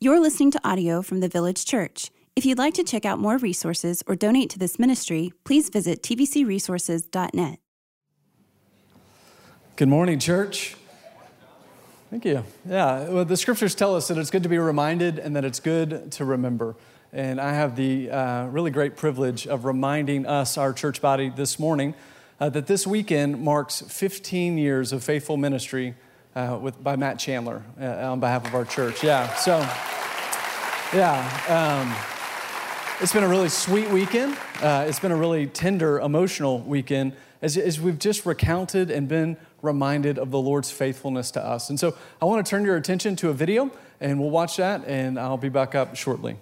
You're listening to audio from the Village Church. If you'd like to check out more resources or donate to this ministry, please visit tvcresources.net. Good morning, church. Thank you. Yeah, well, the scriptures tell us that it's good to be reminded and that it's good to remember. And I have the really great privilege of reminding us, our church body, this morning that this weekend marks 15 years of faithful ministry by Matt Chandler on behalf of our church. It's been a really sweet weekend. It's been a really tender, emotional weekend as we've just recounted and been reminded of the Lord's faithfulness to us. And so I want to turn your attention to a video, and we'll watch that, and I'll be back up shortly.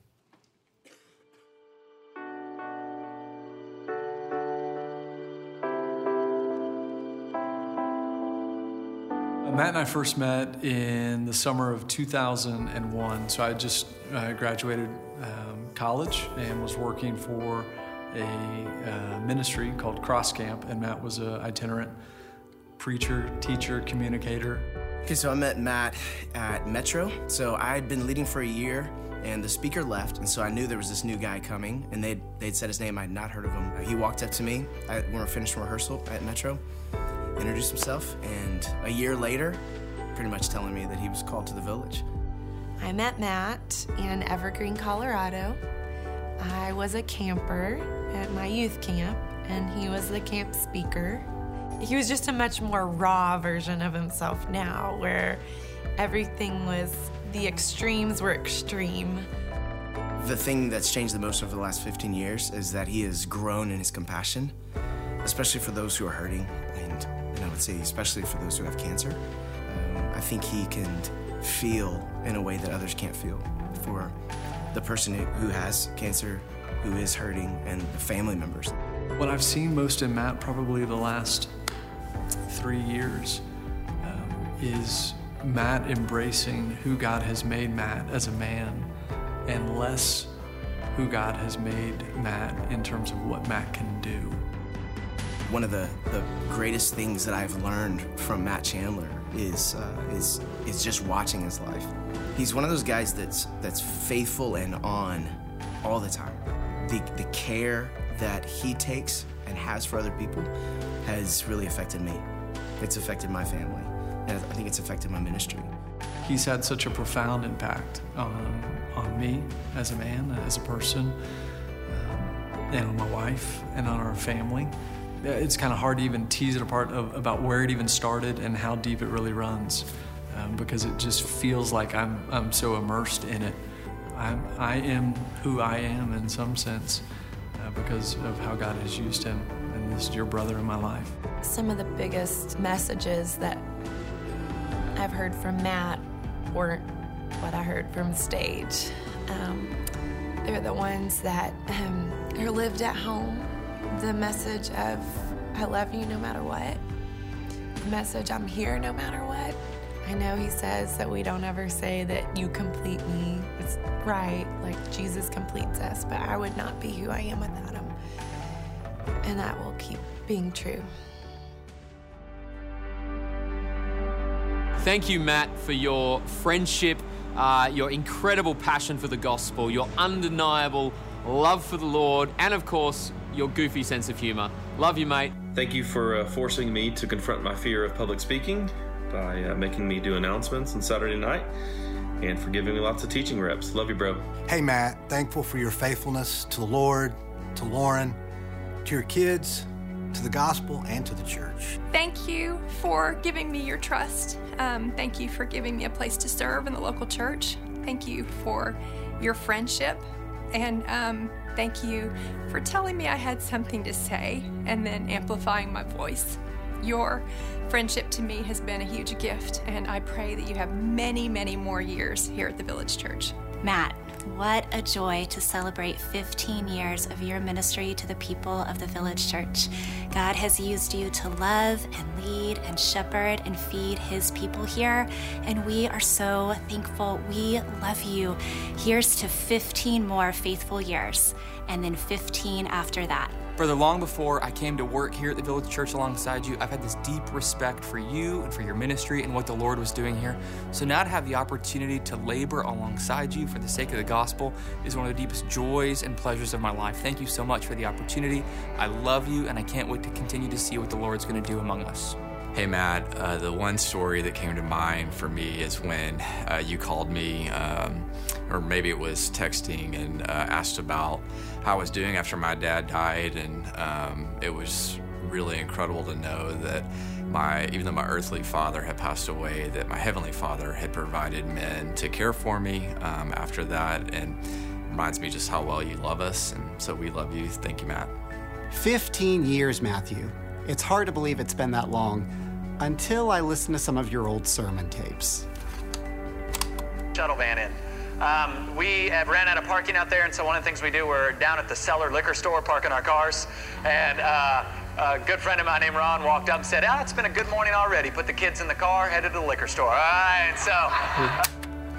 Matt and I first met in the summer of 2001. So I just graduated college and was working for a ministry called Cross Camp, and Matt was an itinerant preacher, teacher, communicator. Okay, so I met Matt at Metro. So I'd been leading for a year, and the speaker left, and so I knew there was this new guy coming, and they'd said his name. I had not heard of him. He walked up to me when we were finished rehearsal at Metro, introduced himself, and a year later, pretty much telling me that he was called to the Village. I met Matt in Evergreen, Colorado. I was a camper at my youth camp, and he was the camp speaker. He was just a much more raw version of himself now, where everything was, the extremes were extreme. The thing that's changed the most over the last 15 years is that he has grown in his compassion, especially for those who are hurting, and I would say especially for those who have cancer. I think he can feel in a way that others can't feel for the person who has cancer, who is hurting, and the family members. What I've seen most in Matt probably the last 3 years is Matt embracing who God has made Matt as a man, and less who God has made Matt in terms of what Matt can do. One of the greatest things that I've learned from Matt Chandler is just watching his life. He's one of those guys that's faithful and on all the time. The care that he takes and has for other people has really affected me. It's affected my family, and I think it's affected my ministry. He's had such a profound impact on me as a man, as a person, and on my wife, and on our family. It's kind of hard to even tease it apart about where it even started and how deep it really runs, because it just feels like I'm so immersed in it. I am who I am in some sense because of how God has used him, and this is your brother in my life. Some of the biggest messages that I've heard from Matt weren't what I heard from stage. They're the ones that are lived at home. The message of, I love you no matter what. The message, I'm here no matter what. I know he says that we don't ever say that you complete me. It's right, like Jesus completes us, but I would not be who I am without him. And that will keep being true. Thank you, Matt, for your friendship, your incredible passion for the gospel, your undeniable love for the Lord, and of course, your goofy sense of humor. Love you, mate. Thank you for forcing me to confront my fear of public speaking by making me do announcements on Saturday night, and for giving me lots of teaching reps. Love you, bro. Hey, Matt. Thankful for your faithfulness to the Lord, to Lauren, to your kids, to the gospel, and to the church. Thank you for giving me your trust. Thank you for giving me a place to serve in the local church. Thank you for your friendship. And thank you for telling me I had something to say and then amplifying my voice. Your friendship to me has been a huge gift, and I pray that you have many, many more years here at the Village Church. Matt, what a joy to celebrate 15 years of your ministry to the people of the Village Church. God has used you to love and lead and shepherd and feed his people here, and we are so thankful. We love you. Here's to 15 more faithful years, and then 15 after that. Brother, long before I came to work here at the Village Church alongside you, I've had this deep respect for you and for your ministry and what the Lord was doing here. So now to have the opportunity to labor alongside you for the sake of the gospel is one of the deepest joys and pleasures of my life. Thank you so much for the opportunity. I love you, and I can't wait to continue to see what the Lord's going to do among us. Hey, Matt, the one story that came to mind for me is when you called me, or maybe it was texting, and asked about how I was doing after my dad died, and it was really incredible to know that even though my earthly father had passed away, that my heavenly Father had provided men to care for me after that, and reminds me just how well you love us, and so we love you. Thank you, Matt. 15 years, Matthew. It's hard to believe it's been that long, until I listen to some of your old sermon tapes. Shuttle van in. We have ran out of parking out there, and so one of the things we do, we're down at the Cellar liquor store parking our cars, and a good friend of mine named Ron walked up and said, it's been a good morning already. Put the kids in the car, headed to the liquor store. All right, so...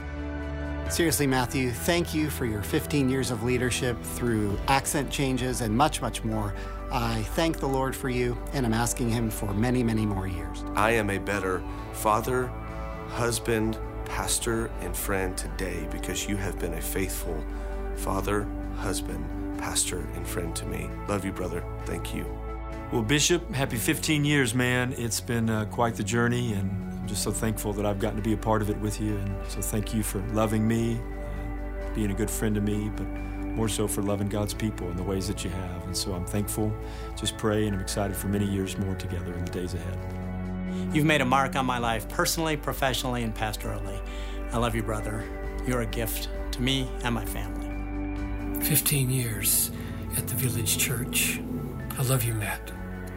Seriously, Matthew, thank you for your 15 years of leadership through accent changes and much, much more. I thank the Lord for you, and I'm asking him for many, many more years. I am a better father, husband, pastor, and friend today because you have been a faithful father, husband, pastor, and friend to me. Love you, brother. Thank you. Well, Bishop, happy 15 years, man. It's been quite the journey, and I'm just so thankful that I've gotten to be a part of it with you. And so thank you for loving me, being a good friend to me, but more so for loving God's people in the ways that you have. And so I'm thankful. Just pray, and I'm excited for many years more together in the days ahead. You've made a mark on my life personally, professionally, and pastorally. I love you, brother. You're a gift to me and my family. 15 years at the Village Church. I love you, Matt.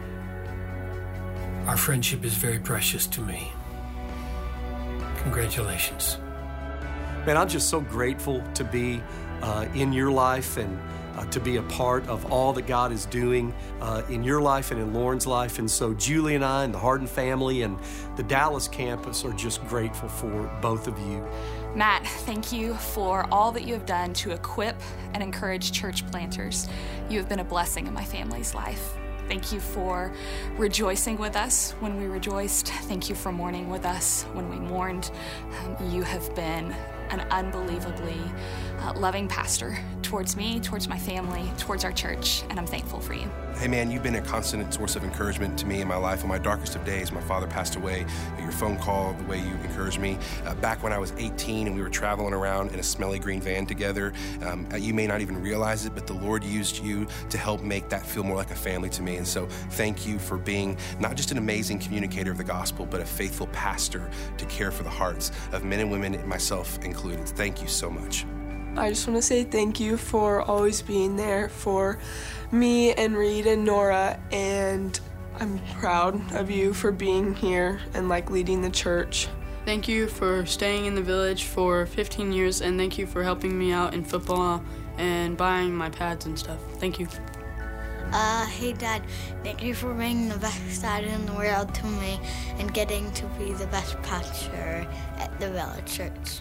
Our friendship is very precious to me. Congratulations. Man, I'm just so grateful to be in your life and to be a part of all that God is doing in your life and in Lauren's life. And so Julie and I and the Harden family and the Dallas campus are just grateful for both of you. Matt, thank you for all that you have done to equip and encourage church planters. You have been a blessing in my family's life. Thank you for rejoicing with us when we rejoiced. Thank you for mourning with us when we mourned. You have been an unbelievably loving pastor towards me, towards my family, towards our church, and I'm thankful for you. Hey man, you've been a constant source of encouragement to me in my life. On my darkest of days, my father passed away. Your phone call, the way you encouraged me. Back when I was 18 and we were traveling around in a smelly green van together, you may not even realize it, but the Lord used you to help make that feel more like a family to me. And so thank you for being not just an amazing communicator of the gospel, but a faithful pastor to care for the hearts of men and women, myself included. Thank you so much. I just want to say thank you for always being there for me and Reed and Nora, and I'm proud of you for being here and leading the church. Thank you for staying in the Village for 15 years, and thank you for helping me out in football and buying my pads and stuff. Thank you. Hey Dad, thank you for being the best dad in the world to me and getting to be the best pastor at the Village Church.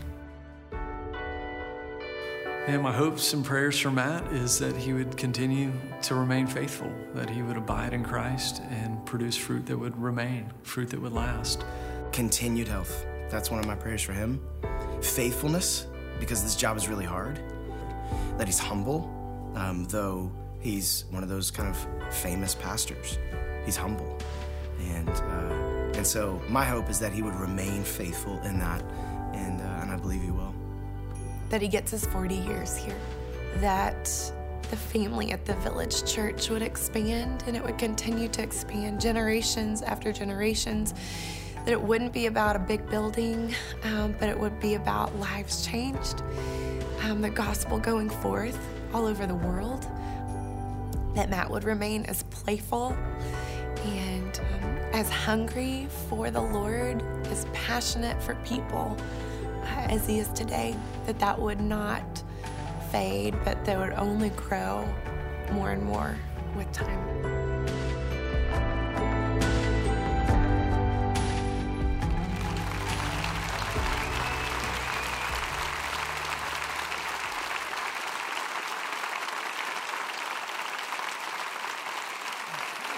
And my hopes and prayers for Matt is that he would continue to remain faithful, that he would abide in Christ and produce fruit that would remain, fruit that would last. Continued health. That's one of my prayers for him. Faithfulness, because this job is really hard. That he's humble, though he's one of those kind of famous pastors. He's humble. And so my hope is that he would remain faithful in that, and I believe he will. That he gets his 40 years here, that the family at the Village Church would expand, and it would continue to expand generations after generations, that it wouldn't be about a big building, but it would be about lives changed, the gospel going forth all over the world, that Matt would remain as playful and as hungry for the Lord, as passionate for people as he is today, that would not fade, but that would only grow more and more with time.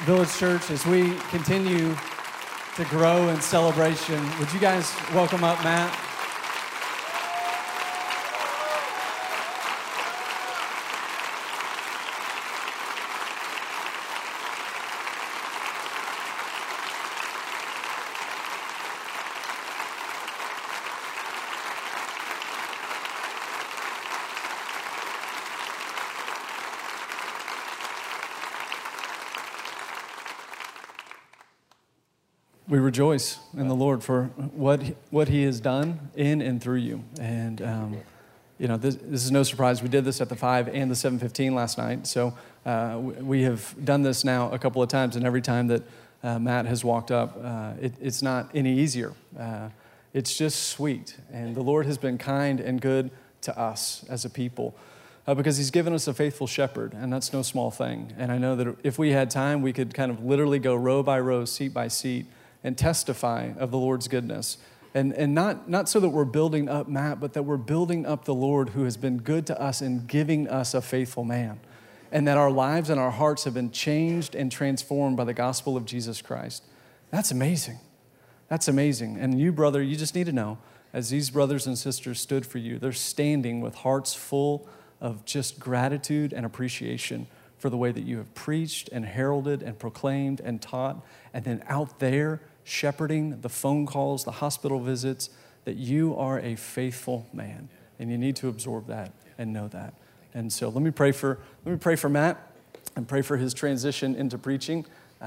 Village Church, as we continue to grow in celebration, would you guys welcome up Matt? We rejoice in the Lord for what He has done in and through you. And, this is no surprise. We did this at the 5 and the 7:15 last night. So we have done this now a couple of times. And every time that Matt has walked up, it's not any easier. It's just sweet. And the Lord has been kind and good to us as a people because He's given us a faithful shepherd. And that's no small thing. And I know that if we had time, we could kind of literally go row by row, seat by seat, and testify of the Lord's goodness. And not so that we're building up Matt, but that we're building up the Lord who has been good to us and giving us a faithful man. And that our lives and our hearts have been changed and transformed by the gospel of Jesus Christ. That's amazing. That's amazing. And you, brother, you just need to know, as these brothers and sisters stood for you, they're standing with hearts full of just gratitude and appreciation for the way that you have preached and heralded and proclaimed and taught. And then out there, shepherding the phone calls, the hospital visits, that you are a faithful man. And you need to absorb that and know that. And so let me pray for Matt and pray for his transition into preaching.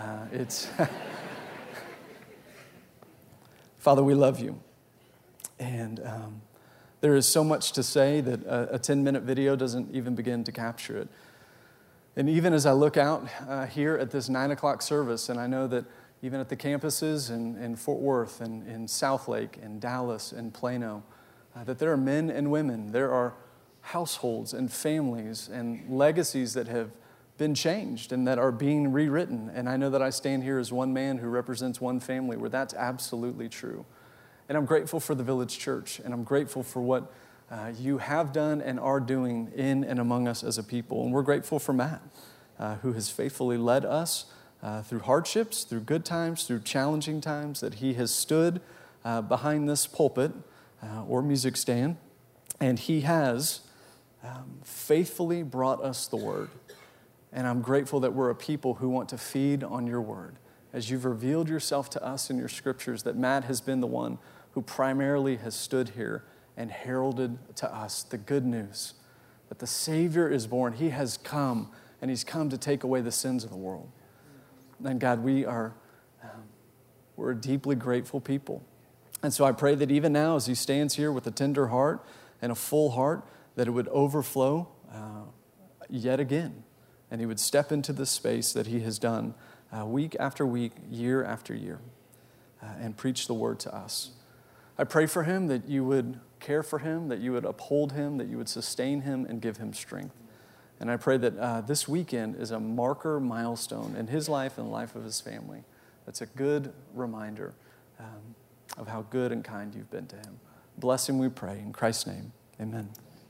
Father, we love you. And there is so much to say that a 10-minute video doesn't even begin to capture it. And even as I look out here at this 9 o'clock service, and I know that even at the campuses in Fort Worth and in Southlake and Dallas and Plano, that there are men and women, there are households and families and legacies that have been changed and that are being rewritten. And I know that I stand here as one man who represents one family where that's absolutely true. And I'm grateful for the Village Church, and I'm grateful for what you have done and are doing in and among us as a people. And we're grateful for Matt, who has faithfully led us through hardships, through good times, through challenging times, that he has stood behind this pulpit or music stand, and he has faithfully brought us the word. And I'm grateful that we're a people who want to feed on your word. As you've revealed yourself to us in your scriptures, that Matt has been the one who primarily has stood here and heralded to us the good news that the Savior is born. He has come, and He's come to take away the sins of the world. And God, we're a deeply grateful people. And so I pray that even now, as He stands here with a tender heart and a full heart, that it would overflow yet again. And He would step into the space that He has done week after week, year after year, and preach the word to us. I pray for him that you would care for him, that you would uphold him, that you would sustain him and give him strength. And I pray that this weekend is a marker milestone in his life and the life of his family. That's a good reminder of how good and kind you've been to him. Bless him, we pray. In Christ's name, amen.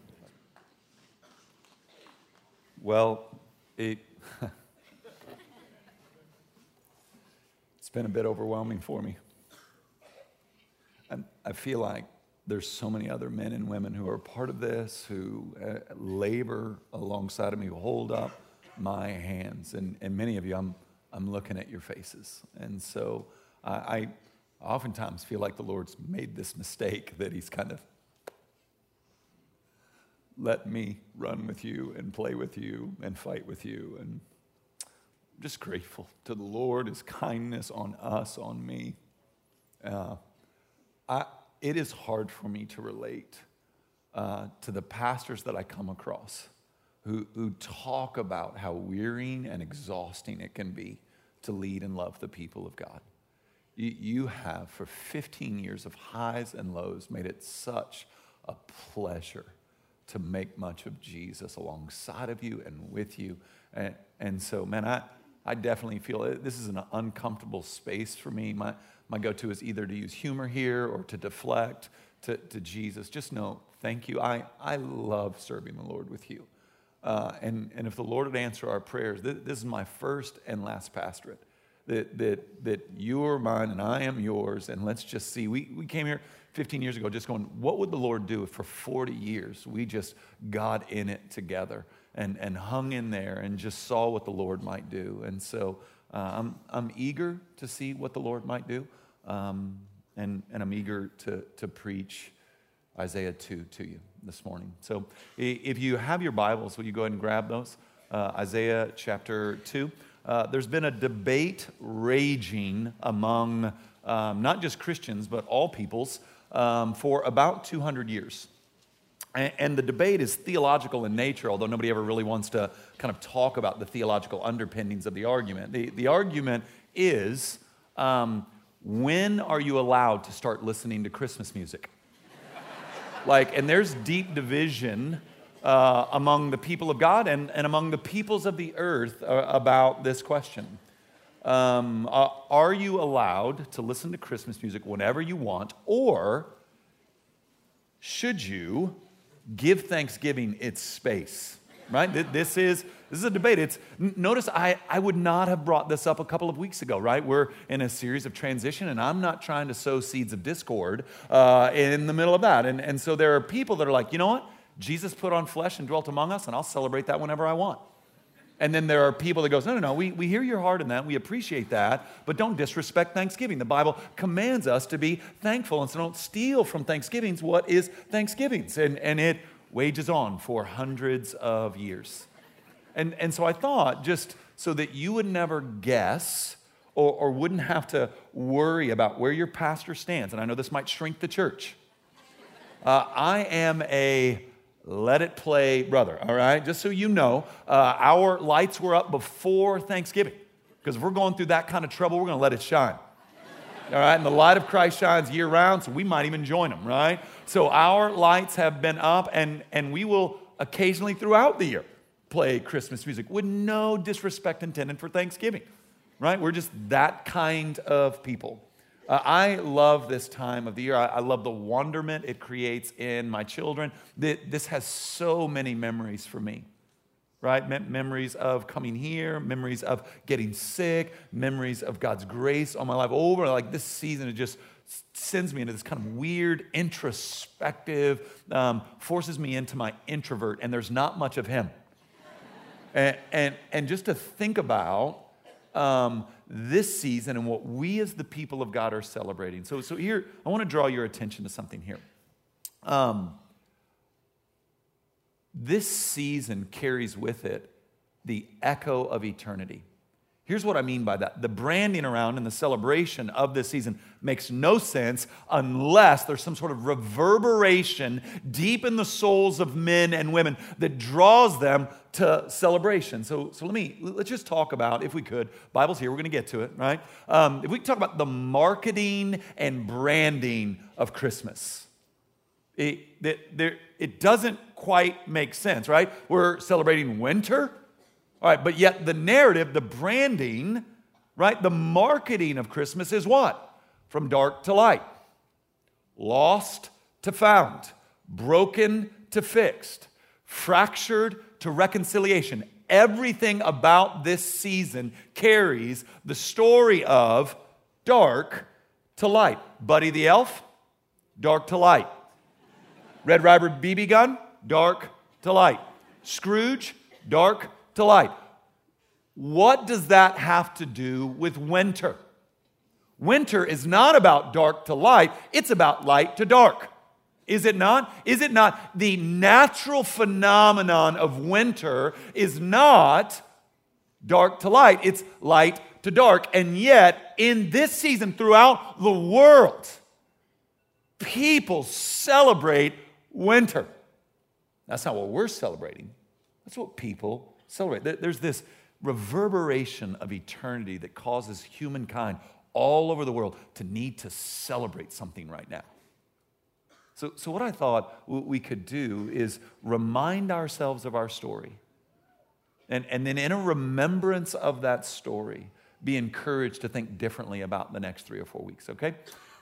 Well, it's been a bit overwhelming for me. I feel like there's so many other men and women who are part of this, who labor alongside of me, who hold up my hands. And many of you, I'm looking at your faces. And so I oftentimes feel like the Lord's made this mistake that He's kind of let me run with you and play with you and fight with you. And I'm just grateful to the Lord, His kindness on us, on me. It is hard for me to relate to the pastors that I come across who talk about how wearying and exhausting it can be to lead and love the people of God. You have, for 15 years of highs and lows, made it such a pleasure to make much of Jesus alongside of you and with you. And so, man, I definitely feel this is an uncomfortable space for me. My go-to is either to use humor here or to deflect to Jesus. Just know, thank you. I love serving the Lord with you. And if the Lord would answer our prayers, this is my first and last pastorate, that you're mine and I am yours, and let's just see. We came here 15 years ago just going, what would the Lord do if for 40 years we just got in it together and hung in there and just saw what the Lord might do? And so I'm eager to see what the Lord might do, and I'm eager to preach Isaiah 2 to you this morning. So if you have your Bibles, will you go ahead and grab those? Isaiah chapter 2. There's been a debate raging among not just Christians, but all peoples for about 200 years. And the debate is theological in nature, although nobody ever really wants to kind of talk about the theological underpinnings of the argument. The argument is, when are you allowed to start listening to Christmas music? And there's deep division among the people of God and among the peoples of the earth about this question. Are you allowed to listen to Christmas music whenever you want, or should you give Thanksgiving its space? Right? This is a debate. Notice I would not have brought this up a couple of weeks ago, right? We're in a series of transition, and I'm not trying to sow seeds of discord in the middle of that. And so there are people that are like, you know what? Jesus put on flesh and dwelt among us, and I'll celebrate that whenever I want. And then there are people that goes, no, we hear your heart in that, we appreciate that, but don't disrespect Thanksgiving. The Bible commands us to be thankful, and so don't steal from Thanksgivings what is Thanksgiving's. And it wages on for hundreds of years. And so I thought, just so that you would never guess or wouldn't have to worry about where your pastor stands, and I know this might shrink the church, I am a let it play brother, all right? Just so you know, our lights were up before Thanksgiving, because if we're going through that kind of trouble, we're going to let it shine. All right, and the light of Christ shines year round, so we might even join them, right? So our lights have been up, and we will occasionally throughout the year play Christmas music with no disrespect intended for Thanksgiving, right? We're just that kind of people. I love this time of the year. I love the wonderment it creates in my children. This has so many memories for me. Right? Memories of coming here, memories of getting sick, memories of God's grace on my life. This season, it just sends me into this kind of weird, introspective, forces me into my introvert, and there's not much of him. And just to think about this season and what we as the people of God are celebrating. So here, I want to draw your attention to something here. This season carries with it the echo of eternity. Here's what I mean by that. The branding around and the celebration of this season makes no sense unless there's some sort of reverberation deep in the souls of men and women that draws them to celebration. So let's just talk about, if we could, Bible's here, we're going to get to it, right? If we could talk about the marketing and branding of Christmas. It doesn't quite make sense, right? We're celebrating winter, all right, but yet the narrative, the branding, right, the marketing of Christmas is what? From dark to light, lost to found, broken to fixed, fractured to reconciliation. Everything about this season carries the story of dark to light. Buddy the Elf, dark to light. Red Ryder BB gun, dark to light. Scrooge, dark to light. What does that have to do with winter? Winter is not about dark to light, it's about light to dark. Is it not? Is it not? The natural phenomenon of winter is not dark to light, it's light to dark. And yet, in this season, throughout the world, people celebrate winter. That's not what we're celebrating. That's what people celebrate. There's this reverberation of eternity that causes humankind all over the world to need to celebrate something right now. So what I thought we could do is remind ourselves of our story. And then in a remembrance of that story, be encouraged to think differently about the next 3 or 4 weeks, okay?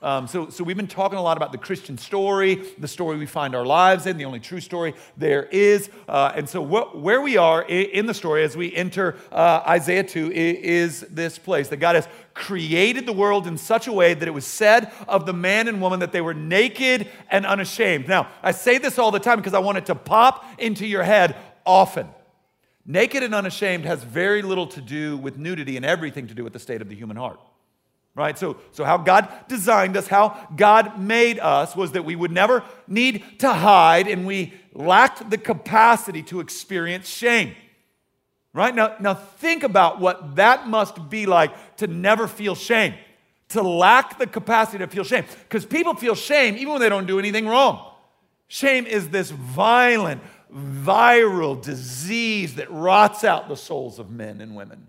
So we've been talking a lot about the Christian story, the story we find our lives in, the only true story there is. And so where we are in the story as we enter Isaiah 2 is this place that God has created the world in such a way that it was said of the man and woman that they were naked and unashamed. Now, I say this all the time because I want it to pop into your head often. Naked and unashamed has very little to do with nudity and everything to do with the state of the human heart. Right? So how God designed us, how God made us was that we would never need to hide, and we lacked the capacity to experience shame. Right? Now think about what that must be like to never feel shame, to lack the capacity to feel shame. Because people feel shame even when they don't do anything wrong. Shame is this violent, viral disease that rots out the souls of men and women.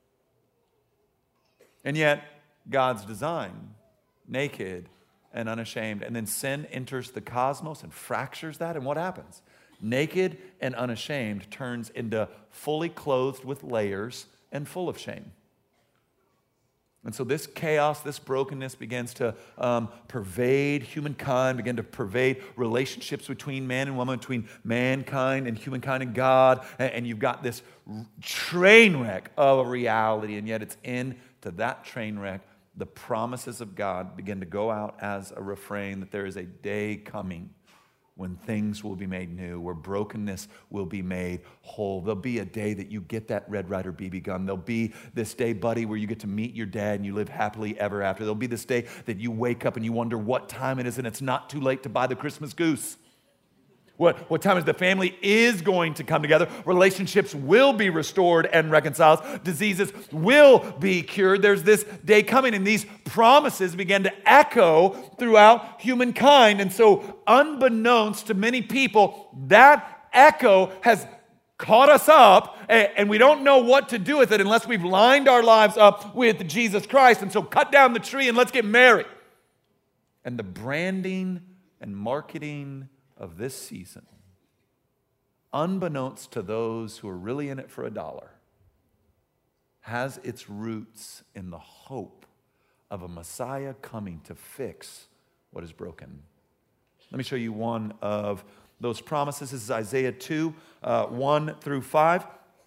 And yet, God's design, naked and unashamed. And then sin enters the cosmos and fractures that. And what happens? Naked and unashamed turns into fully clothed with layers and full of shame. And so this chaos, this brokenness begins to pervade humankind, begin to pervade relationships between man and woman, between mankind and humankind and God. And you've got this train wreck of a reality. And yet it's into that train wreck the promises of God begin to go out as a refrain that there is a day coming when things will be made new, where brokenness will be made whole. There'll be a day that you get that Red Ryder BB gun. There'll be this day, buddy, where you get to meet your dad and you live happily ever after. There'll be this day that you wake up and you wonder what time it is and it's not too late to buy the Christmas goose. What time is the family is going to come together. Relationships will be restored and reconciled. Diseases will be cured. There's this day coming, and these promises begin to echo throughout humankind. And so, unbeknownst to many people, that echo has caught us up, and we don't know what to do with it unless we've lined our lives up with Jesus Christ. And so cut down the tree and let's get married. And the branding and marketing of this season, unbeknownst to those who are really in it for $1, has its roots in the hope of a Messiah coming to fix what is broken. Let me show you one of those promises. This is Isaiah 2, 1 through 5.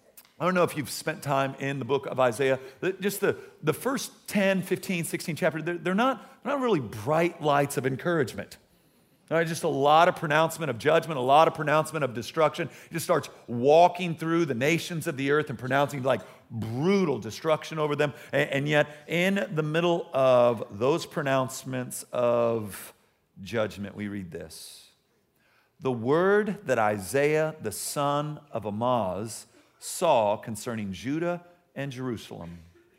I don't know if you've spent time in the book of Isaiah. Just the first 10, 15, 16 chapters, they're not really bright lights of encouragement. All right, just a lot of pronouncement of judgment, a lot of pronouncement of destruction. He just starts walking through the nations of the earth and pronouncing like brutal destruction over them. And yet, in the middle of those pronouncements of judgment, we read this. The word that Isaiah, the son of Amoz, saw concerning Judah and Jerusalem.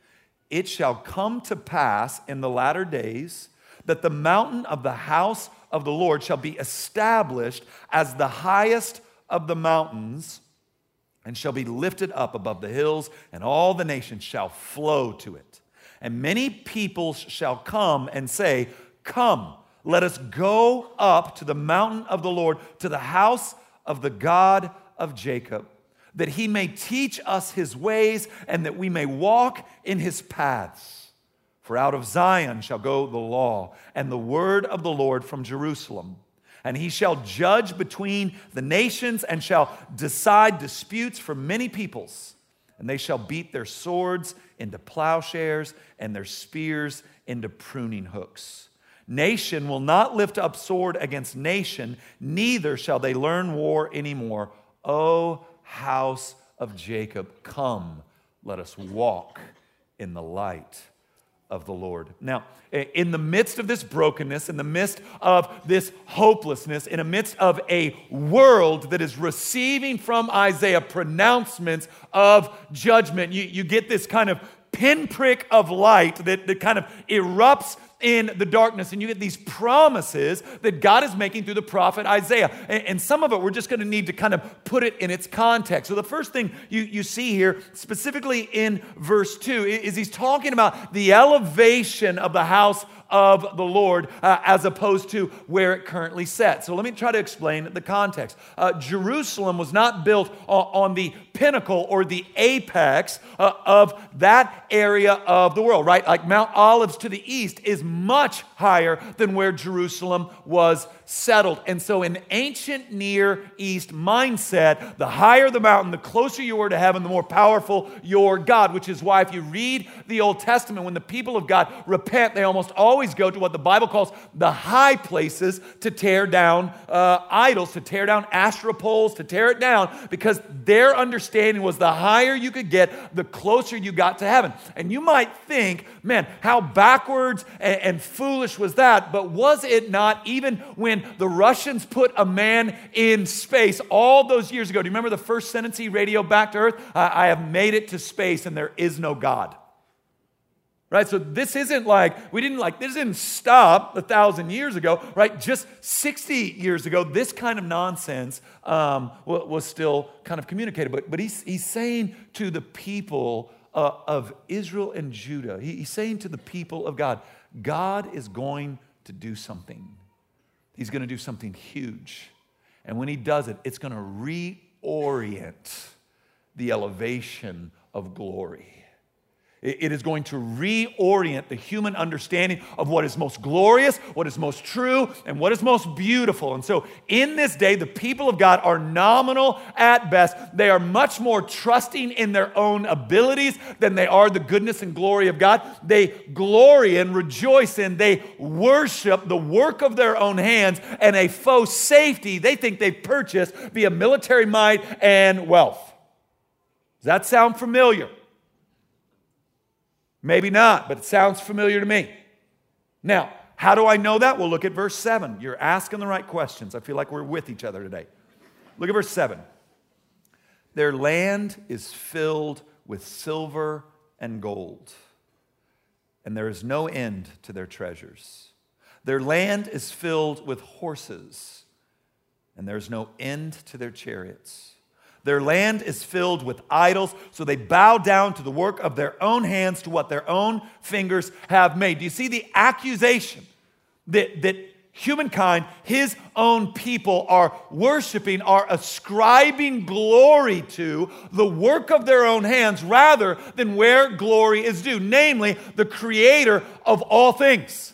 It shall come to pass in the latter days that the mountain of the house of the Lord shall be established as the highest of the mountains and shall be lifted up above the hills, and all the nations shall flow to it. And many peoples shall come and say, Come, let us go up to the mountain of the Lord, to the house of the God of Jacob, that he may teach us his ways and that we may walk in his paths. For out of Zion shall go the law and the word of the Lord from Jerusalem. And he shall judge between the nations and shall decide disputes for many peoples. And they shall beat their swords into plowshares and their spears into pruning hooks. Nation will not lift up sword against nation, neither shall they learn war anymore. O house of Jacob, come, let us walk in the light of the Lord. Now, in the midst of this brokenness, in the midst of this hopelessness, in the midst of a world that is receiving from Isaiah pronouncements of judgment, you get this kind of pinprick of light that kind of erupts in the darkness, and you get these promises that God is making through the prophet Isaiah. And some of it, we're just going to need to kind of put it in its context. So the first thing you see here, specifically in verse 2, is he's talking about the elevation of the house of the Lord as opposed to where it currently sits. So let me try to explain the context. Jerusalem was not built on the pinnacle or the apex of that area of the world, right? Like Mount Olives to the east is much higher than where Jerusalem was settled. And so in ancient Near East mindset, the higher the mountain, the closer you were to heaven, the more powerful your God, which is why if you read the Old Testament, when the people of God repent, they almost always go to what the Bible calls the high places to tear down idols, to tear down Asherah poles, to tear it down, because their understanding was the higher you could get, the closer you got to heaven. And you might think, man, how backwards and foolish was that? But was it not, even when the Russians put a man in space all those years ago? Do you remember the first sentence he radioed back to Earth? I have made it to space and there is no God. Right? So this isn't like, this didn't stop 1,000 years ago, right? Just 60 years ago, this kind of nonsense was still kind of communicated. But he's saying to the people of Israel and Judah, he's saying to the people of God, God is going to do something. He's going to do something huge. And when he does it, it's going to reorient the elevation of glory. It is going to reorient the human understanding of what is most glorious, what is most true, and what is most beautiful. And so in this day, the people of God are nominal at best. They are much more trusting in their own abilities than they are the goodness and glory of God. They glory and rejoice in, they worship the work of their own hands and a faux safety they think they've purchased via military might and wealth. Does that sound familiar? Maybe not, but it sounds familiar to me. Now, how do I know that? Well, look at verse 7. You're asking the right questions. I feel like we're with each other today. Look at verse 7. Their land is filled with silver and gold, and there is no end to their treasures. Their land is filled with horses, and there is no end to their chariots. Their land is filled with idols, so they bow down to the work of their own hands, to what their own fingers have made. Do you see the accusation that humankind, his own people, are worshiping, are ascribing glory to the work of their own hands rather than where glory is due, namely the creator of all things?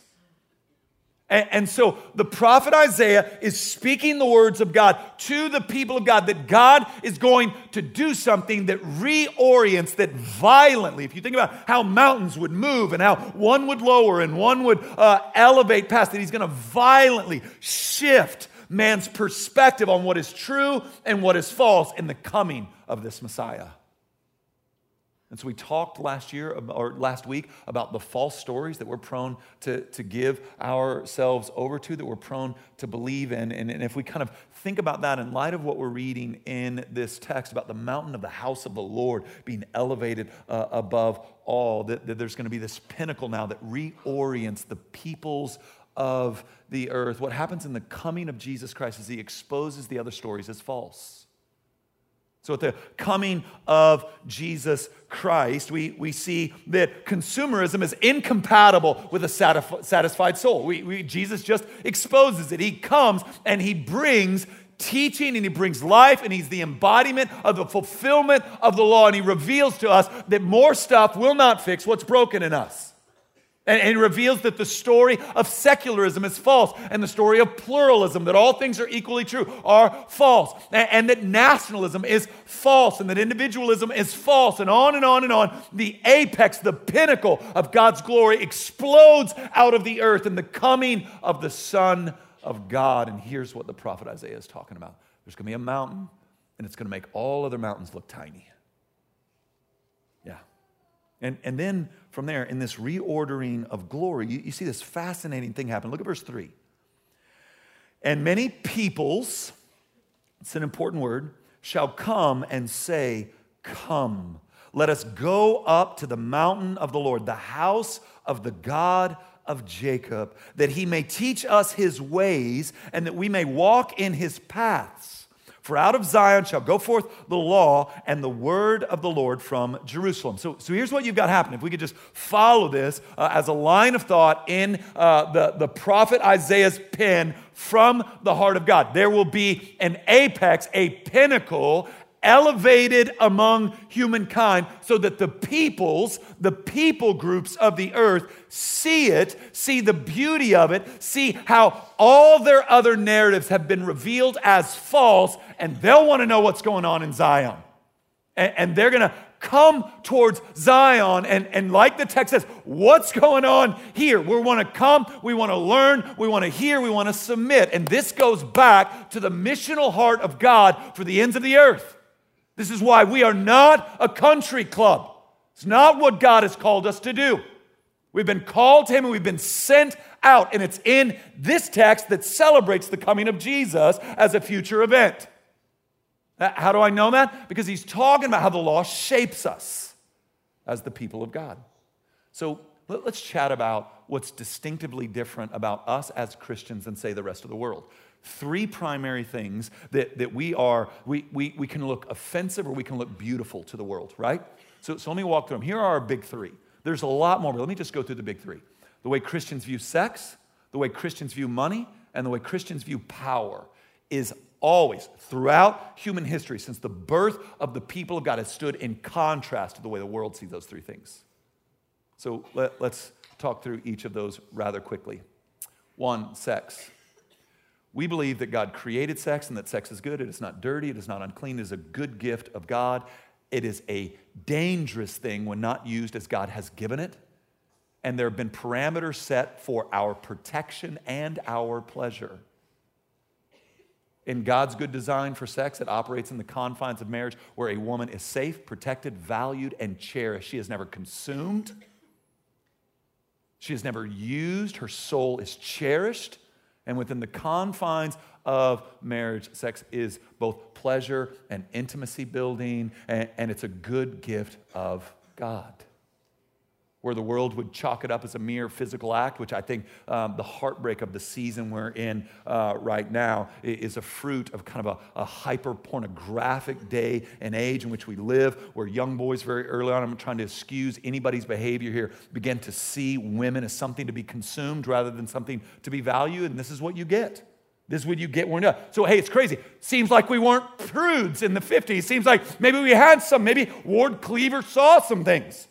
And so the prophet Isaiah is speaking the words of God to the people of God, that God is going to do something that reorients, that violently, if you think about how mountains would move and how one would lower and one would elevate past, that he's going to violently shift man's perspective on what is true and what is false in the coming of this Messiah. And so we talked last week about the false stories that we're prone to give ourselves over to, that we're prone to believe in. And if we kind of think about that in light of what we're reading in this text about the mountain of the house of the Lord being elevated above all, that there's going to be this pinnacle now that reorients the peoples of the earth. What happens in the coming of Jesus Christ is he exposes the other stories as false. So at the coming of Jesus Christ, we see that consumerism is incompatible with a satisfied soul. Jesus just exposes it. He comes and he brings teaching and he brings life, and he's the embodiment of the fulfillment of the law, and he reveals to us that more stuff will not fix what's broken in us. And it reveals that the story of secularism is false, and the story of pluralism, that all things are equally true, are false, and that nationalism is false, and that individualism is false, and on and on and on. The apex, the pinnacle of God's glory explodes out of the earth in the coming of the Son of God. And here's what the prophet Isaiah is talking about. There's going to be a mountain, and it's going to make all other mountains look tiny. Yeah. And then from there, in this reordering of glory, you see this fascinating thing happen. Look at verse 3. And many peoples, it's an important word, shall come and say, come, let us go up to the mountain of the Lord, the house of the God of Jacob, that he may teach us his ways and that we may walk in his paths. For out of Zion shall go forth the law and the word of the Lord from Jerusalem. So here's what you've got happening. If we could just follow this as a line of thought in the prophet Isaiah's pen from the heart of God. There will be an apex, a pinnacle elevated among humankind so that the people groups of the earth see it, see the beauty of it, see how all their other narratives have been revealed as false, and they'll want to know what's going on in Zion. And they're going to come towards Zion, and like the text says, what's going on here? We want to come, we want to learn, we want to hear, we want to submit. And this goes back to the missional heart of God for the ends of the earth. This is why we are not a country club. It's not what God has called us to do. We've been called to Him and we've been sent out. And it's in this text that celebrates the coming of Jesus as a future event. How do I know that? Because he's talking about how the law shapes us as the people of God. So let's chat about what's distinctively different about us as Christians than, say, the rest of the world. 3 primary things that we can look offensive or we can look beautiful to the world, right? So let me walk through them. Here are our big 3. There's a lot more, but let me just go through the big 3. The way Christians view sex, the way Christians view money, and the way Christians view power is always, throughout human history, since the birth of the people of God, has stood in contrast to the way the world sees those 3 things. So let's talk through each of those rather quickly. 1, sex. We believe that God created sex and that sex is good. It is not dirty. It is not unclean. It is a good gift of God. It is a dangerous thing when not used as God has given it. And there have been parameters set for our protection and our pleasure. In God's good design for sex, it operates in the confines of marriage where a woman is safe, protected, valued, and cherished. She is never consumed. She is never used. Her soul is cherished. And within the confines of marriage, sex is both pleasure and intimacy building, and it's a good gift of God. Where the world would chalk it up as a mere physical act, which I think the heartbreak of the season we're in right now is a fruit of kind of a hyper-pornographic day and age in which we live, where young boys very early on, I'm trying to excuse anybody's behavior here, begin to see women as something to be consumed rather than something to be valued, and this is what you get. This is what you get when you're done. So, hey, it's crazy. Seems like we weren't prudes in the 50s. Seems like maybe we had some. Maybe Ward Cleaver saw some things.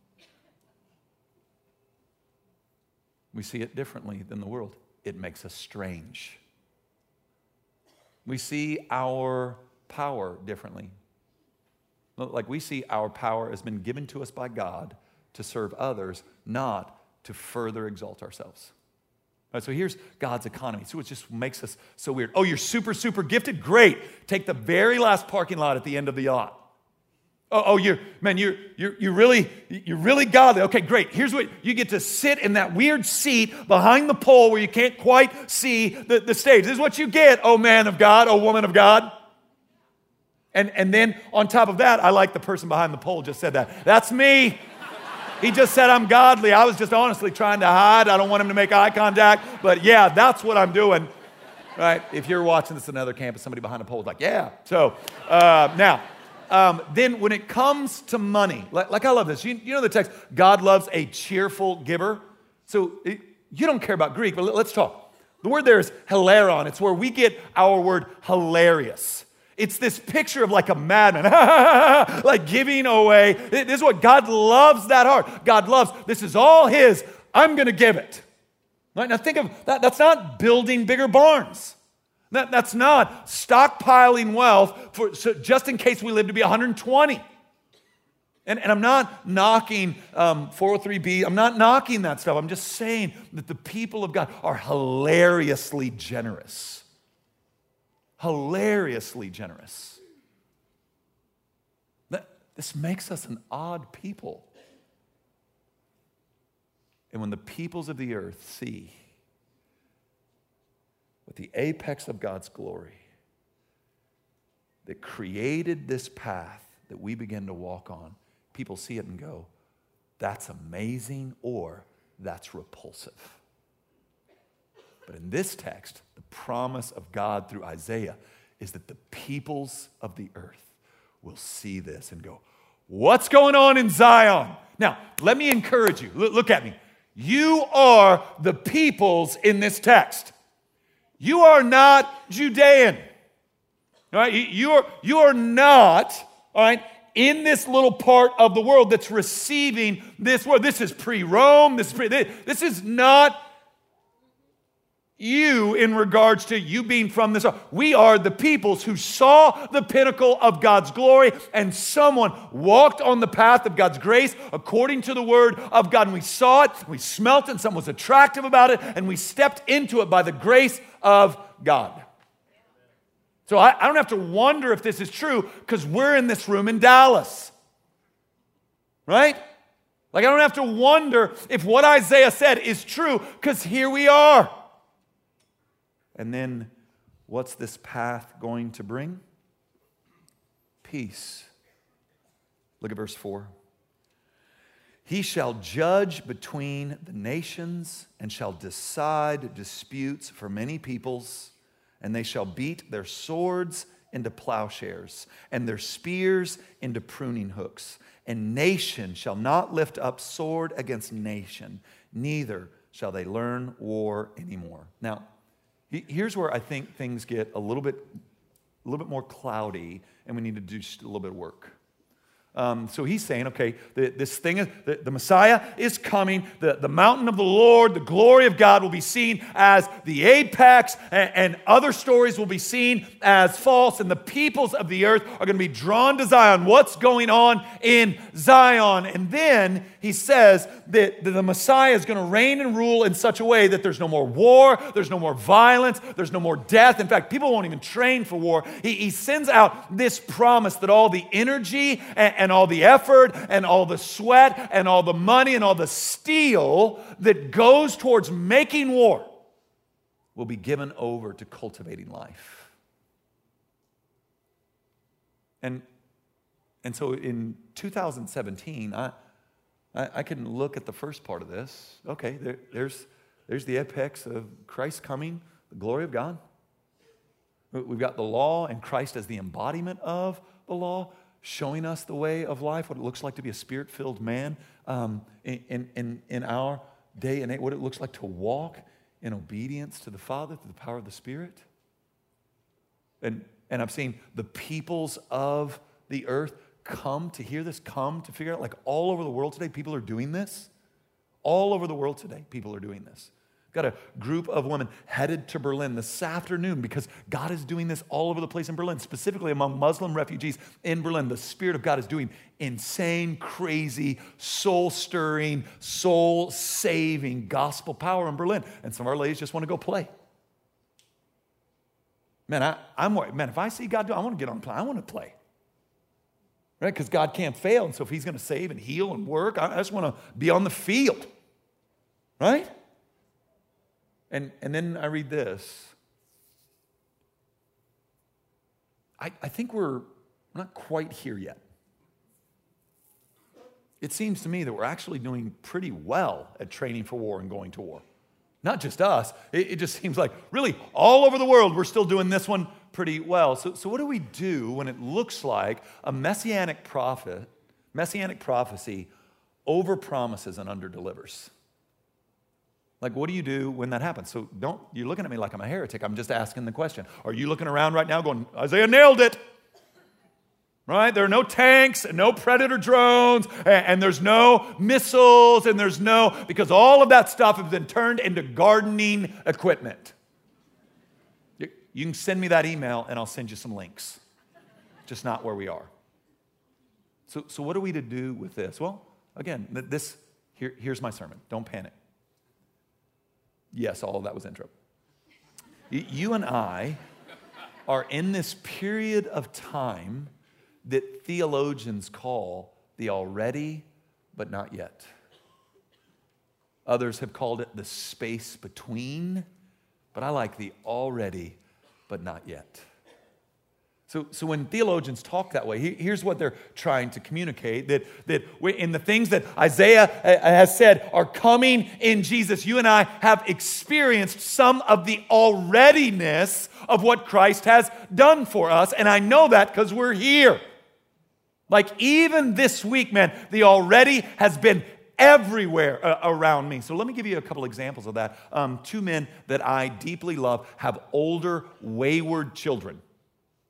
We see it differently than the world. It makes us strange. We see our power differently. Like we see our power has been given to us by God to serve others, not to further exalt ourselves. All right, so here's God's economy. So it just makes us so weird. Oh, you're super, super gifted? Great. Take the very last parking lot at the end of the lot. Oh, you're really godly. Okay, great. Here's what you get to sit in that weird seat behind the pole where you can't quite see the stage. This is what you get, oh man of God, oh woman of God. And then on top of that, I like the person behind the pole just said that. That's me. He just said I'm godly. I was just honestly trying to hide. I don't want him to make eye contact, but yeah, that's what I'm doing. Right? If you're watching this at another campus, somebody behind the pole is like, yeah. So now. Then when it comes to money, like I love this. You know the text, God loves a cheerful giver. So you don't care about Greek, but let's talk. The word there is hilaron. It's where we get our word hilarious. It's this picture of like a madman, like giving away. This is what God loves that hard. God loves, this is all His. I'm going to give it. Right? Now think of that. That's not building bigger barns. That's not stockpiling wealth so just in case we live to be 120. And I'm not knocking 403B. I'm not knocking that stuff. I'm just saying that the people of God are hilariously generous. Hilariously generous. This makes us an odd people. And when the peoples of the earth see with the apex of God's glory that created this path that we begin to walk on, people see it and go, that's amazing, or that's repulsive. But in this text, the promise of God through Isaiah is that the peoples of the earth will see this and go, what's going on in Zion? Now, let me encourage you. Look at me. You are the peoples in this text. You are not Judean. All right? You are not, all right, in this little part of the world that's receiving this word. This is pre-Rome. This is not you in regards to you being from this. We are the peoples who saw the pinnacle of God's glory, and someone walked on the path of God's grace according to the word of God. And we saw it, we smelt it, and something was attractive about it, and we stepped into it by the grace of God. So I don't have to wonder if this is true because we're in this room in Dallas. Right? Like I don't have to wonder if what Isaiah said is true because here we are. And then what's this path going to bring? Peace. Look at verse 4. He shall judge between the nations and shall decide disputes for many peoples, and they shall beat their swords into plowshares and their spears into pruning hooks. And nation shall not lift up sword against nation, neither shall they learn war anymore. Now, here's where I think things get a little bit more cloudy, and we need to do just a little bit of work. So he's saying, okay, this thing, the Messiah is coming. The mountain of the Lord, the glory of God will be seen as the apex, and other stories will be seen as false, and the peoples of the earth are going to be drawn to Zion. What's going on in Zion? And then he says that the Messiah is going to reign and rule in such a way that there's no more war, there's no more violence, there's no more death. In fact, people won't even train for war. He sends out this promise that all the energy and all the effort and all the sweat and all the money and all the steel that goes towards making war will be given over to cultivating life. And so in 2017, I can look at the first part of this. Okay, there's the apex of Christ coming, the glory of God. We've got the law and Christ as the embodiment of the law, showing us the way of life, what it looks like to be a spirit-filled man in our day and age, what it looks like to walk in obedience to the Father through the power of the Spirit. And I've seen the peoples of the earth come to hear this, come to figure out, like all over the world today, people are doing this. All over the world today, people are doing this. Got a group of women headed to Berlin this afternoon because God is doing this all over the place in Berlin, specifically among Muslim refugees in Berlin. The Spirit of God is doing insane, crazy, soul-stirring, soul-saving gospel power in Berlin. And some of our ladies just want to go play. Man, I'm worried. Man, if I see God do it, I want to get on play. I want to play. Right? Because God can't fail. And so if he's going to save and heal and work, I just want to be on the field. Right? And then I read this. I think we're not quite here yet. It seems to me that we're actually doing pretty well at training for war and going to war. Not just us. It just seems like really all over the world we're still doing this one pretty well. So what do we do when it looks like a messianic prophecy overpromises and underdelivers? Like, what do you do when that happens? So you're looking at me like I'm a heretic. I'm just asking the question. Are you looking around right now going, Isaiah nailed it? Right? There are no tanks and no Predator drones and there's no missiles and because all of that stuff has been turned into gardening equipment. You can send me that email and I'll send you some links. Just not where we are. So what are we to do with this? Well, again, here's my sermon. Don't panic. Yes, all of that was intro. You and I are in this period of time that theologians call the already but not yet. Others have called it the space between, but I like the already but not yet. So when theologians talk that way, here's what they're trying to communicate, that in the things that Isaiah has said are coming in Jesus, you and I have experienced some of the alreadiness of what Christ has done for us, and I know that because we're here. Like even this week, man, the already has been everywhere around me. So let me give you a couple examples of that. Two men that I deeply love have older, wayward children.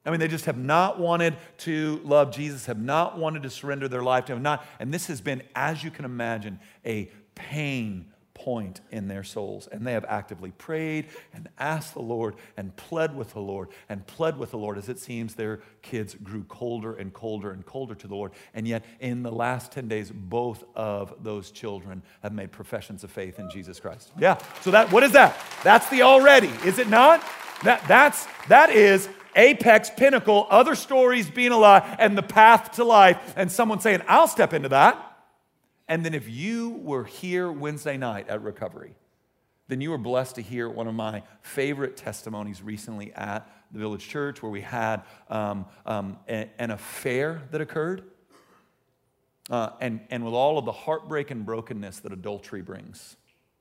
I mean, they just have not wanted to love Jesus, have not wanted to surrender their life to him. And this has been, as you can imagine, a pain point in their souls. And they have actively prayed and asked the Lord and pled with the Lord and pled with the Lord as it seems their kids grew colder and colder and colder to the Lord. And yet in the last 10 days, both of those children have made professions of faith in Jesus Christ. Yeah, so what is that? That's the already, is it not? That is apex, pinnacle, other stories being a lie, and the path to life, and someone saying, I'll step into that. And then if you were here Wednesday night at Recovery, then you were blessed to hear one of my favorite testimonies recently at the Village Church, where we had an affair that occurred, and with all of the heartbreak and brokenness that adultery brings.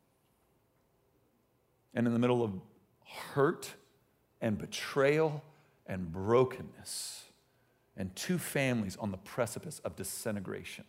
And in the middle of hurt and betrayal and brokenness, and two families on the precipice of disintegration,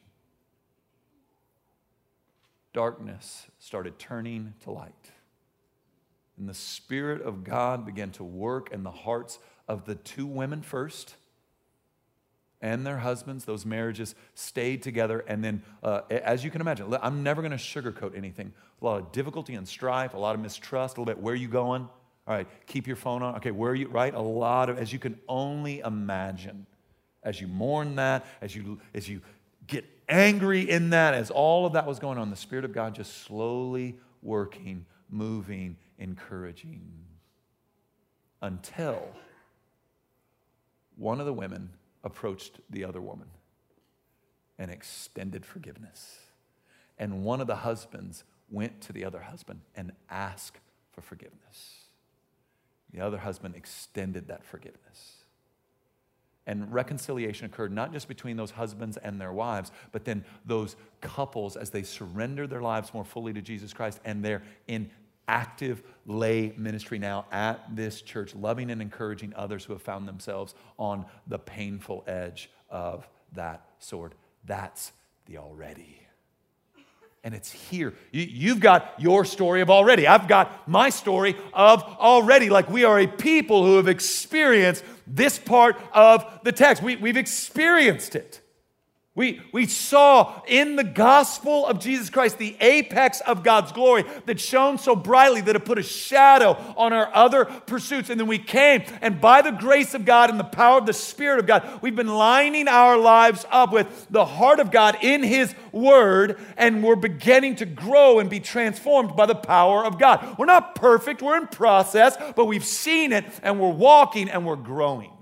darkness started turning to light. And the Spirit of God began to work in the hearts of the two women first and their husbands. Those marriages stayed together. And then, as you can imagine, I'm never going to sugarcoat anything. A lot of difficulty and strife, a lot of mistrust, a little bit, where are you going? All right, keep your phone on. Okay, where are you, right? A lot of, as you can only imagine, as you mourn that, as you get angry in that, as all of that was going on, the Spirit of God just slowly working, moving, encouraging, until one of the women approached the other woman and extended forgiveness. And one of the husbands went to the other husband and asked for forgiveness. The other husband extended that forgiveness. And reconciliation occurred not just between those husbands and their wives, but then those couples as they surrender their lives more fully to Jesus Christ, and they're in active lay ministry now at this church, loving and encouraging others who have found themselves on the painful edge of that sword. That's the already. And it's here. You've got your story of already. I've got my story of already. Like, we are a people who have experienced this part of the text. We've experienced it. We saw in the gospel of Jesus Christ the apex of God's glory that shone so brightly that it put a shadow on our other pursuits. And then we came, and by the grace of God and the power of the Spirit of God, we've been lining our lives up with the heart of God in His Word, and we're beginning to grow and be transformed by the power of God. We're not perfect, we're in process, but we've seen it, and we're walking, and we're growing.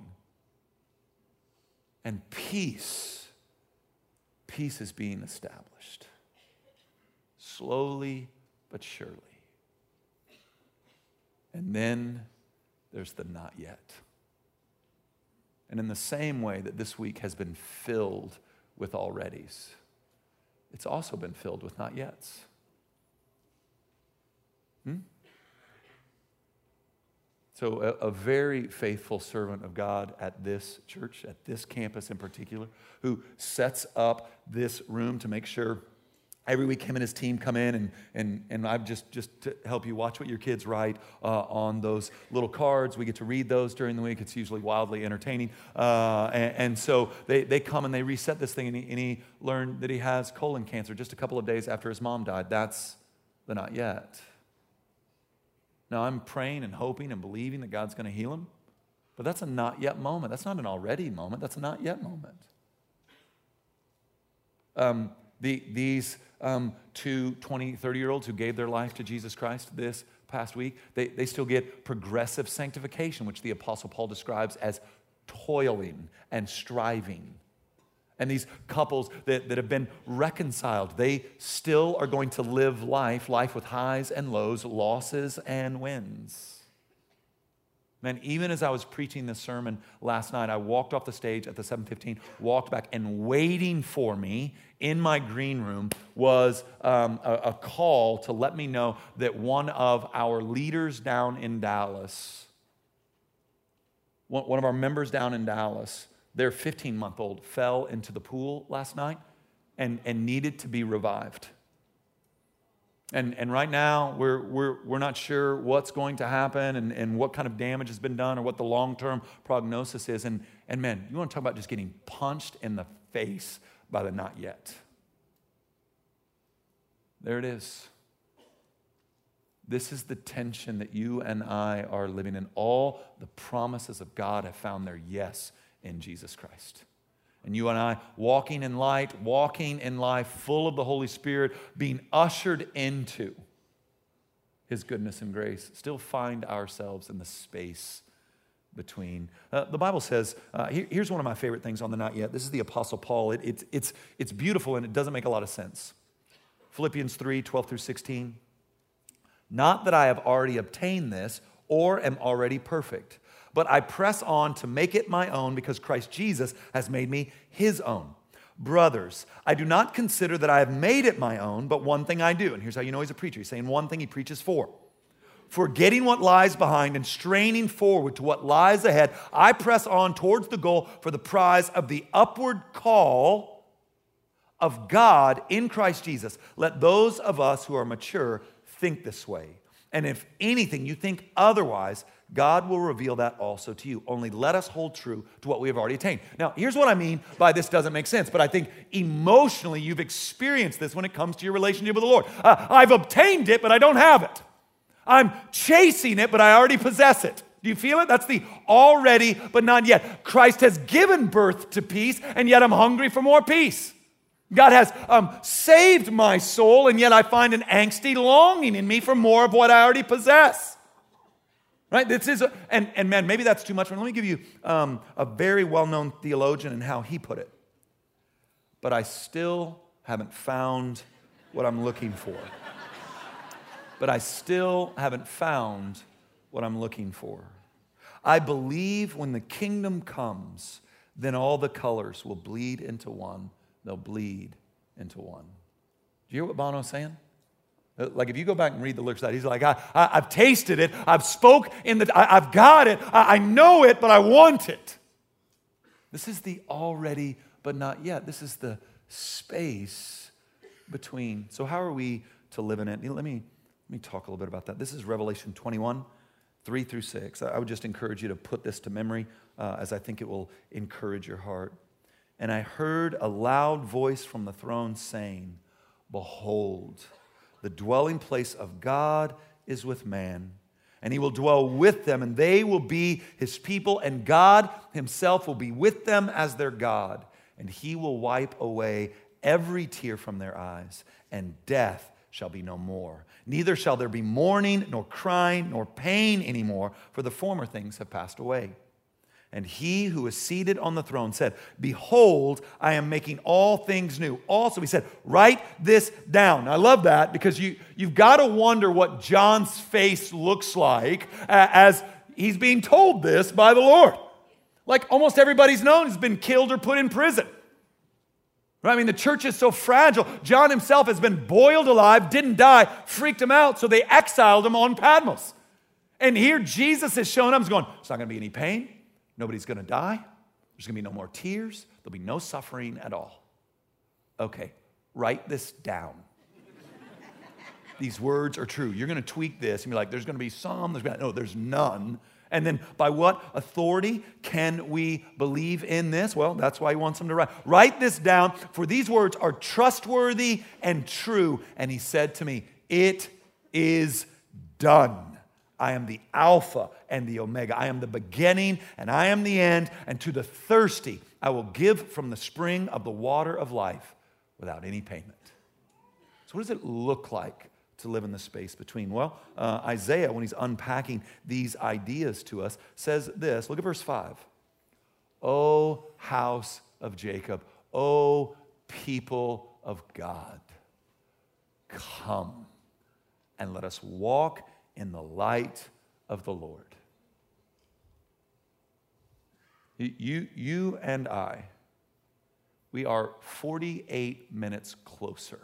And peace is being established, slowly but surely. And then there's the not yet. And in the same way that this week has been filled with alreadies, it's also been filled with not yets. So a very faithful servant of God at this church, at this campus in particular, who sets up this room to make sure every week him and his team come in, and I've just to help you watch what your kids write on those little cards. We get to read those during the week. It's usually wildly entertaining. And so they come and they reset this thing, and he learned that he has colon cancer just a couple of days after his mom died. That's the not yet. Now, I'm praying and hoping and believing that God's going to heal him, but that's a not yet moment. That's not an already moment. That's a not yet moment. These two 20, 30-year-olds who gave their life to Jesus Christ this past week, they still get progressive sanctification, which the Apostle Paul describes as toiling and striving. And these couples that have been reconciled, they still are going to live life with highs and lows, losses and wins. Man, even as I was preaching this sermon last night, I walked off the stage at the 7:15, walked back, and waiting for me in my green room was a call to let me know that one of our leaders down in Dallas, one of our members down in Dallas, their 15-month-old fell into the pool last night and needed to be revived. And right now, we're not sure what's going to happen and what kind of damage has been done or what the long-term prognosis is. And man, you want to talk about just getting punched in the face by the not yet. There it is. This is the tension that you and I are living in. All the promises of God have found their yes in Jesus Christ. And you and I walking in light, walking in life, full of the Holy Spirit, being ushered into His goodness and grace, still find ourselves in the space between. The Bible says, here's one of my favorite things on the not yet. This is the Apostle Paul. It's beautiful and it doesn't make a lot of sense. Philippians 3, 12 through 16. Not that I have already obtained this or am already perfect, but I press on to make it my own because Christ Jesus has made me His own. Brothers, I do not consider that I have made it my own, but one thing I do. And here's how you know he's a preacher. He's saying one thing he preaches for. Forgetting what lies behind and straining forward to what lies ahead, I press on towards the goal for the prize of the upward call of God in Christ Jesus. Let those of us who are mature think this way. And if anything you think otherwise, God will reveal that also to you. Only let us hold true to what we have already attained. Now, here's what I mean by this doesn't make sense, but I think emotionally you've experienced this when it comes to your relationship with the Lord. I've obtained it, but I don't have it. I'm chasing it, but I already possess it. Do you feel it? That's the already, but not yet. Christ has given birth to peace, and yet I'm hungry for more peace. God has saved my soul, and yet I find an angsty longing in me for more of what I already possess. Right? This is, and man, maybe that's too much. Let me give you a very well-known theologian and how he put it. But I still haven't found what I'm looking for. But I still haven't found what I'm looking for. I believe when the kingdom comes, then all the colors will bleed into one. They'll bleed into one. Do you hear what Bono's saying? Like if you go back and read the lyrics, he's like, I've tasted it, I've I've got it, I know it, but I want it. This is the already, but not yet. This is the space between. So how are we to live in it? Let me talk a little bit about that. This is Revelation 21, 3 through 6. I would just encourage you to put this to memory as I think it will encourage your heart. And I heard a loud voice from the throne saying, behold, the dwelling place of God is with man, and He will dwell with them, and they will be His people, and God Himself will be with them as their God, and He will wipe away every tear from their eyes, and death shall be no more. Neither shall there be mourning, nor crying, nor pain anymore, for the former things have passed away. And He who is seated on the throne said, behold, I am making all things new. Also, He said, write this down. I love that because you've got to wonder what John's face looks like as he's being told this by the Lord. Like almost everybody's known has been killed or put in prison. Right? I mean, the church is so fragile. John himself has been boiled alive, didn't die, freaked him out, so they exiled him on Patmos. And here Jesus is showing up, he's going, there's not going to be any pain. Nobody's going to die. There's going to be no more tears. There'll be no suffering at all. Okay, write this down. These words are true. You're going to tweak this and be like, there's going to be some, there's none. And then by what authority can we believe in this? Well, that's why He wants them to write. Write this down, for these words are trustworthy and true. And He said to me, it is done. I am the Alpha and the Omega. I am the beginning and I am the end. And to the thirsty, I will give from the spring of the water of life without any payment. So what does it look like to live in the space between? Well, Isaiah, when he's unpacking these ideas to us, says this. Look at verse 5. O house of Jacob, O people of God, come and let us walk in the light of the Lord. You and I, we are 48 minutes closer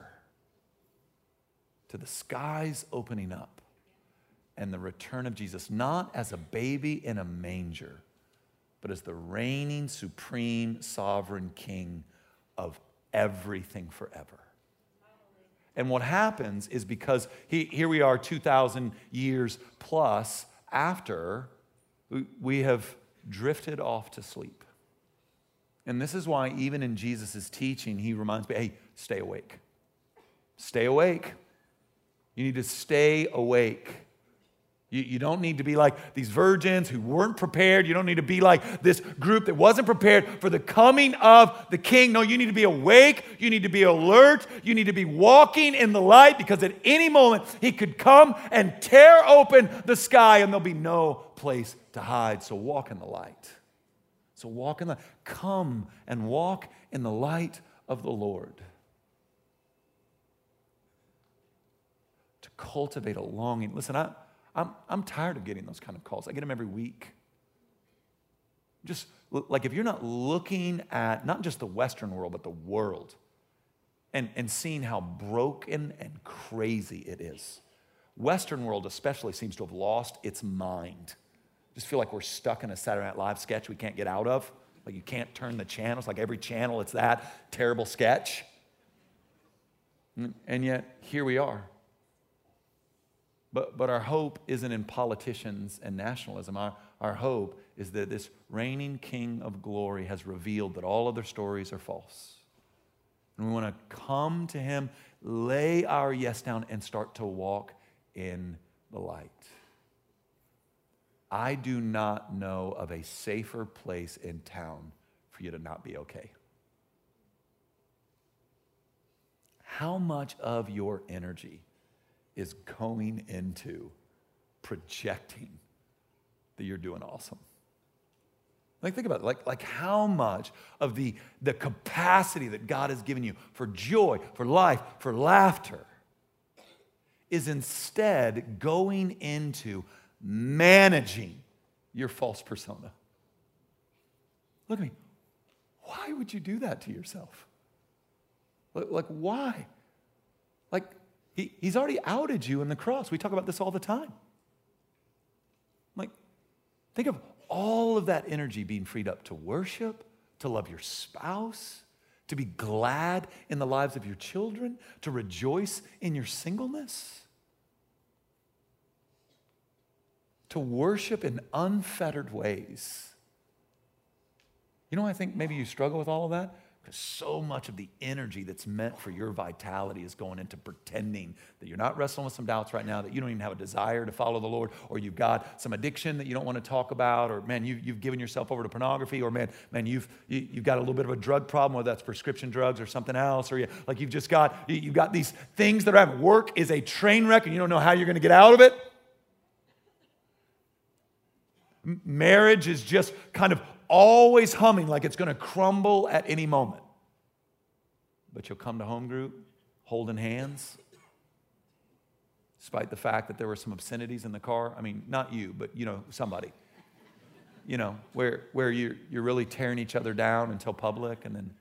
to the skies opening up and the return of Jesus, not as a baby in a manger, but as the reigning, supreme, sovereign King of everything forever. And what happens is because here we are 2,000 years plus after, we have drifted off to sleep. And this is why even in Jesus' teaching, he reminds me, hey, stay awake. Stay awake. You need to stay awake. You don't need to be like these virgins who weren't prepared. You don't need to be like this group that wasn't prepared for the coming of the King. No, you need to be awake. You need to be alert. You need to be walking in the light, because at any moment he could come and tear open the sky and there'll be no place to hide. So walk in the light. So walk in the, come and walk in the light of the Lord. To cultivate a longing. Listen, I'm tired of getting those kind of calls. I get them every week. Just like if you're not looking at not just the Western world, but the world, and seeing how broken and crazy it is. Western world especially seems to have lost its mind. Just feel like we're stuck in a Saturday Night Live sketch we can't get out of. Like you can't turn the channels. Like every channel, it's that terrible sketch. And yet, here we are. But our hope isn't in politicians and nationalism. Our hope is that this reigning King of glory has revealed that all other stories are false. And we want to come to him, lay our yes down, and start to walk in the light. I do not know of a safer place in town for you to not be okay. How much of your energy is going into projecting that you're doing awesome? Like, think about it. Like how much of the capacity that God has given you for joy, for life, for laughter is instead going into managing your false persona. Look at me. Why would you do that to yourself? Like why? Like, He's already outed you in the cross. We talk about this all the time. Like, think of all of that energy being freed up to worship, to love your spouse, to be glad in the lives of your children, to rejoice in your singleness, to worship in unfettered ways. You know, I think maybe you struggle with all of that. Because so much of the energy that's meant for your vitality is going into pretending that you're not wrestling with some doubts right now, that you don't even have a desire to follow the Lord, or you've got some addiction that you don't want to talk about, or man, you've given yourself over to pornography, or man, you've got a little bit of a drug problem, whether that's prescription drugs or something else, or you've got these things that are happening. Work is a train wreck, and you don't know how you're going to get out of it. Marriage is just kind of always humming like it's going to crumble at any moment. But you'll come to home group holding hands, despite the fact that there were some obscenities in the car. I mean, not you, but somebody. Where you're really tearing each other down until public, and then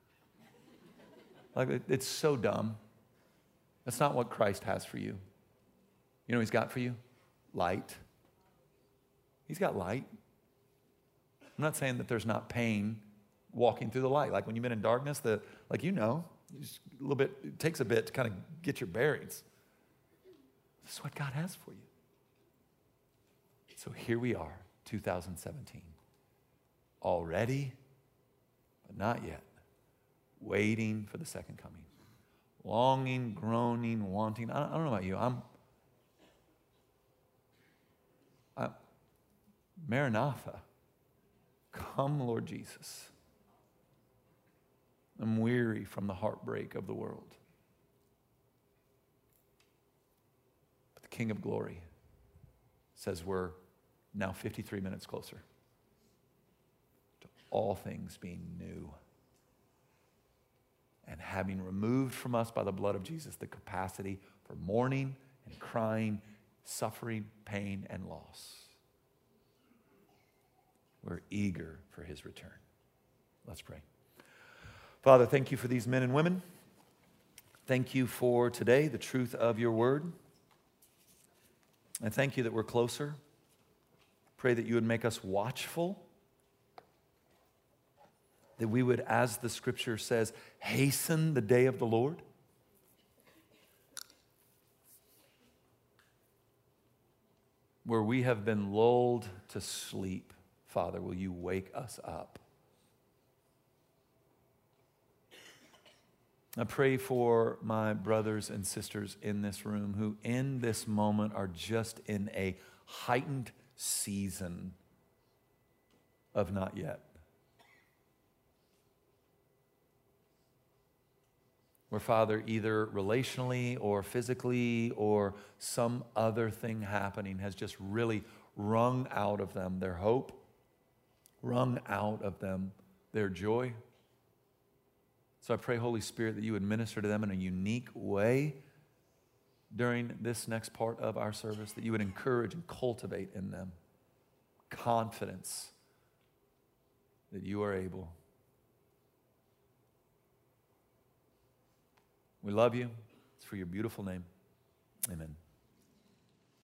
like it's so dumb. That's not what Christ has for you. You know what he's got for you? Light. He's got light. I'm not saying that there's not pain walking through the light. Like when you've been in darkness, just a little bit, it takes a bit to kind of get your bearings. This is what God has for you. So here we are, 2017. Already, but not yet. Waiting for the second coming. Longing, groaning, wanting. I don't know about you. Maranatha. Come, Lord Jesus. I'm weary from the heartbreak of the world. But the King of Glory says we're now 53 minutes closer to all things being new and having removed from us by the blood of Jesus the capacity for mourning and crying, suffering, pain, and loss. We're eager for his return. Let's pray. Father, thank you for these men and women. Thank you for today, the truth of your word. And thank you that we're closer. Pray that you would make us watchful. That we would, as the scripture says, hasten the day of the Lord. where we have been lulled to sleep, Father, will you wake us up? I pray for my brothers and sisters in this room who in this moment are just in a heightened season of not yet. Where, Father, either relationally or physically or some other thing happening has just really wrung out of them their hope, wrung out of them their joy. So I pray, Holy Spirit, that you would minister to them in a unique way during this next part of our service, that you would encourage and cultivate in them confidence that you are able. We love you. It's for your beautiful name. Amen.